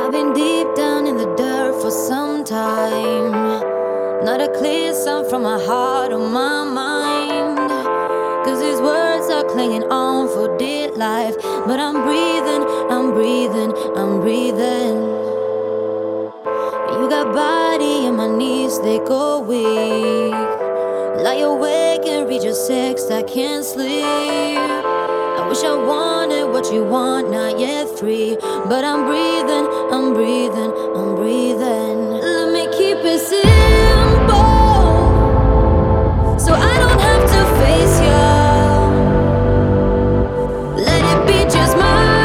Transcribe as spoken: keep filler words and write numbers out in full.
I've been deep down in the dirt for some time. Not a clear sound from my heart or my mind. Cause these words are clinging on for dear life. But I'm breathing, I'm breathing, I'm breathing. You got body and my knees, they go weak. Lie awake and read your text, I can't sleep. I wish I wanted what you want, not yet free. But I'm breathing, I'm breathing, I'm breathing. Let me keep it secret.